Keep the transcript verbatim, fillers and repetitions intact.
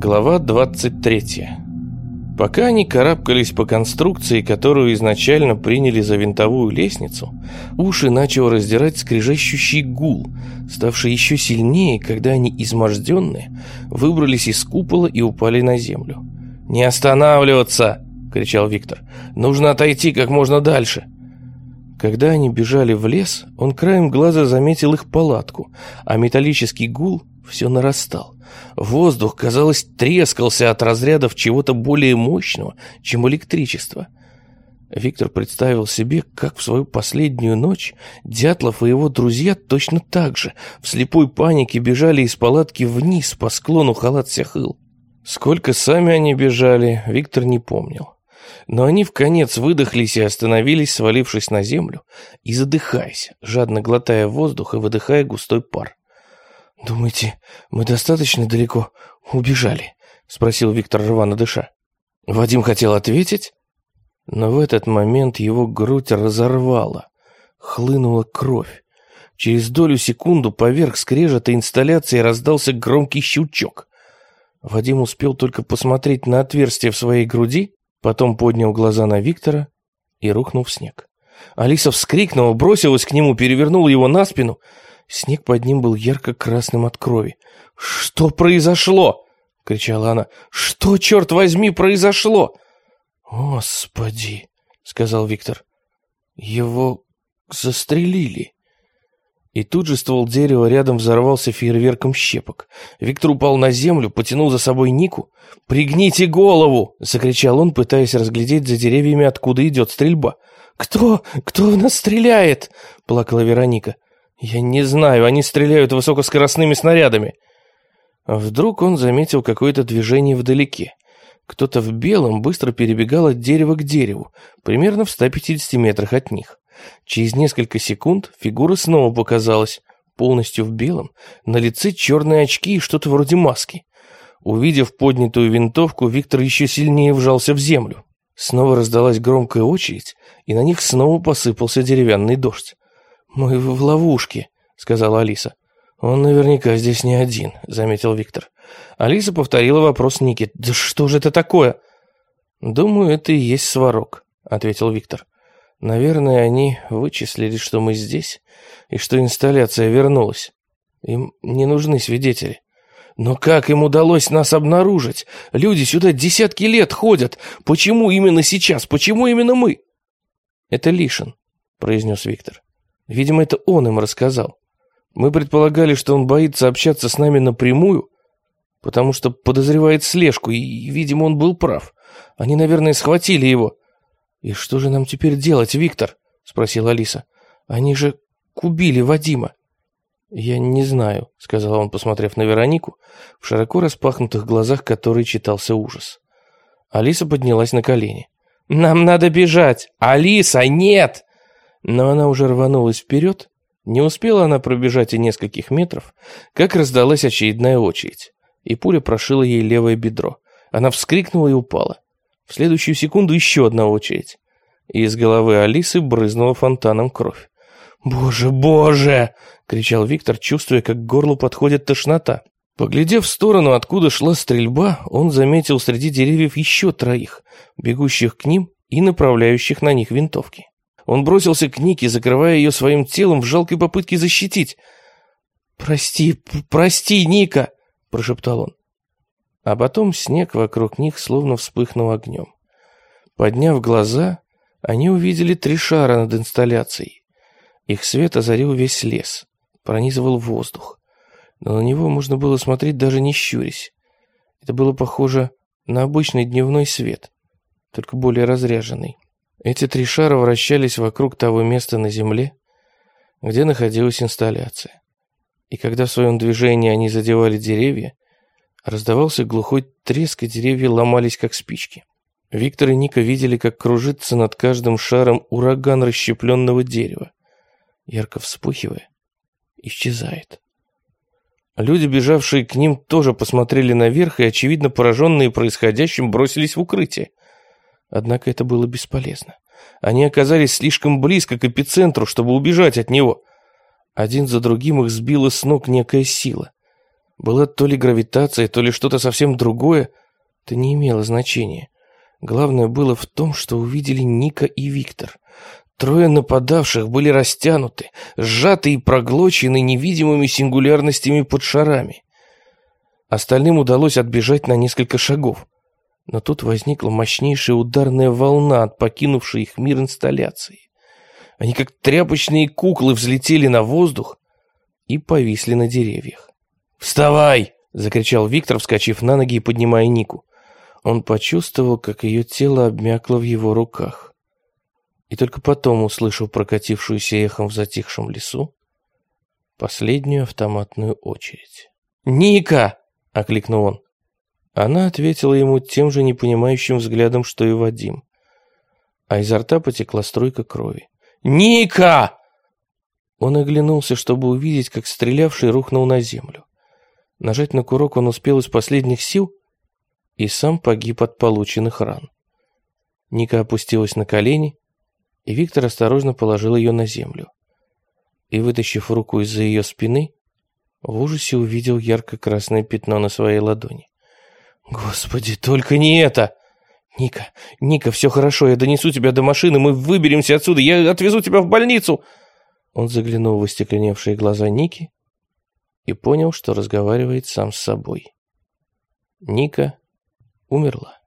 Глава двадцать третья. Пока они карабкались по конструкции, которую изначально приняли за винтовую лестницу, уши начал раздирать скрежещущий гул, ставший еще сильнее, когда они, изможденные, выбрались из купола и упали на землю. «Не останавливаться!» — кричал Виктор. «Нужно отойти как можно дальше!» Когда они бежали в лес, он краем глаза заметил их палатку, а металлический гул все нарастал. Воздух, казалось, трескался от разрядов чего-то более мощного, чем электричество. Виктор представил себе, как в свою последнюю ночь Дятлов и его друзья точно так же в слепой панике бежали из палатки вниз по склону Халат-Сяхыл. Сколько сами они бежали, Виктор не помнил. Но они вконец выдохлись и остановились, свалившись на землю и задыхаясь, жадно глотая воздух и выдыхая густой пар. «Думаете, мы достаточно далеко убежали?» — спросил Виктор, рвано дыша. Вадим хотел ответить, но в этот момент его грудь разорвала, хлынула кровь. Через долю секунду поверх скрежета инсталляции раздался громкий щелчок. Вадим успел только посмотреть на отверстие в своей груди, потом поднял глаза на Виктора и рухнул в снег. Алиса вскрикнула, бросилась к нему, перевернула его на спину. Снег под ним был ярко-красным от крови. «Что произошло?» — кричала она. «Что, черт возьми, произошло?» «Господи!» — сказал Виктор. «Его застрелили». И тут же ствол дерева рядом взорвался фейерверком щепок. Виктор упал на землю, потянул за собой Нику. «Пригните голову!» — закричал он, пытаясь разглядеть за деревьями, откуда идет стрельба. «Кто? Кто в нас стреляет?» — плакала Вероника. «Я не знаю, они стреляют высокоскоростными снарядами». Вдруг он заметил какое-то движение вдалеке. Кто-то в белом быстро перебегал от дерева к дереву, примерно в ста пятидесяти метрах от них. Через несколько секунд фигура снова показалась, полностью в белом, на лице черные очки и что-то вроде маски. Увидев поднятую винтовку, Виктор еще сильнее вжался в землю. Снова раздалась громкая очередь, и на них снова посыпался деревянный дождь. «Мы в ловушке», — сказала Алиса. «Он наверняка здесь не один», — заметил Виктор. Алиса повторила вопрос Ники. «Да что же это такое?» «Думаю, это и есть сварог», — ответил Виктор. «Наверное, они вычислили, что мы здесь, и что инсталляция вернулась. Им не нужны свидетели». «Но как им удалось нас обнаружить? Люди сюда десятки лет ходят. Почему именно сейчас? Почему именно мы?» «Это Лишин», — произнес Виктор. «Видимо, это он им рассказал. Мы предполагали, что он боится общаться с нами напрямую, потому что подозревает слежку, и, видимо, он был прав. Они, наверное, схватили его». «И что же нам теперь делать, Виктор?» — спросила Алиса. «Они же убили Вадима». «Я не знаю», — сказал он, посмотрев на Веронику, в широко распахнутых глазах которой читался ужас. Алиса поднялась на колени. «Нам надо бежать! Алиса, нет!» Но она уже рванулась вперед. Не успела она пробежать и нескольких метров, как раздалась очередная очередь, и пуля прошила ей левое бедро. Она вскрикнула и упала. В следующую секунду еще одна очередь, и из головы Алисы брызнула фонтаном кровь. «Боже, боже!» — кричал Виктор, чувствуя, как к горлу подходит тошнота. Поглядев в сторону, откуда шла стрельба, он заметил среди деревьев еще троих, бегущих к ним и направляющих на них винтовки. Он бросился к Нике, закрывая ее своим телом в жалкой попытке защитить. «Прости, прости, Ника!» — прошептал он. А потом снег вокруг них словно вспыхнул огнем. Подняв глаза, они увидели три шара над инсталляцией. Их свет озарил весь лес, пронизывал воздух. Но на него можно было смотреть, даже не щурясь. Это было похоже на обычный дневной свет, только более разряженный. Эти три шара вращались вокруг того места на земле, где находилась инсталляция. И когда в своем движении они задевали деревья, раздавался глухой треск, и деревья ломались, как спички. Виктор и Ника видели, как кружится над каждым шаром ураган расщепленного дерева, ярко вспыхивая, исчезает. Люди, бежавшие к ним, тоже посмотрели наверх и, очевидно пораженные происходящим, бросились в укрытие. Однако это было бесполезно. Они оказались слишком близко к эпицентру, чтобы убежать от него. Один за другим их сбила с ног некая сила. Была то ли гравитация, то ли что-то совсем другое. Это не имело значения. Главное было в том, что увидели Ника и Виктор. Трое нападавших были растянуты, сжаты и проглочены невидимыми сингулярностями под шарами. Остальным удалось отбежать на несколько шагов. Но тут возникла мощнейшая ударная волна от покинувшей их мир инсталляции. Они как тряпочные куклы взлетели на воздух и повисли на деревьях. «Вставай!» — закричал Виктор, вскочив на ноги и поднимая Нику. Он почувствовал, как ее тело обмякло в его руках. И только потом услышал прокатившуюся эхом в затихшем лесу последнюю автоматную очередь. «Ника!» — окликнул он. Она ответила ему тем же непонимающим взглядом, что и Вадим. А изо рта потекла струйка крови. «Ника!» Он оглянулся, чтобы увидеть, как стрелявший рухнул на землю. Нажать на курок он успел из последних сил и сам погиб от полученных ран. Ника опустилась на колени, и Виктор осторожно положил ее на землю. И, вытащив руку из-за ее спины, в ужасе увидел ярко-красное пятно на своей ладони. «Господи, только не это!» «Ника, Ника, все хорошо, я донесу тебя до машины, мы выберемся отсюда, я отвезу тебя в больницу!» Он заглянул в остекленевшие глаза Ники и понял, что разговаривает сам с собой. Ника умерла.